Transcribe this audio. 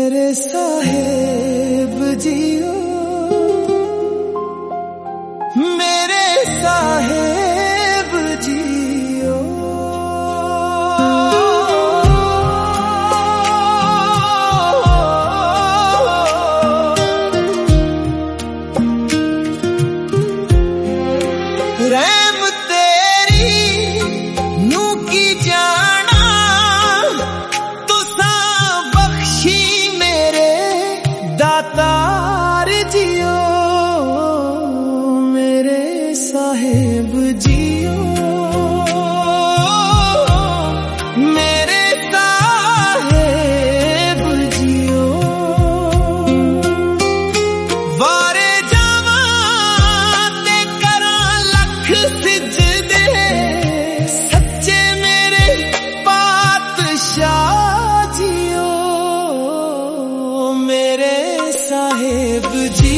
मेरे साहेब जियो, मेरे साहेब जियो। रहम तेरी नू की जाना, तुसा बख्शी मेरे दातार जियो, मेरे साहेब जियो, मेरे साहेब जियो। वारे जावा ते करा लख सिजदे, सच्चे मेरे पातशाह जियो, मेरे साहेब जी।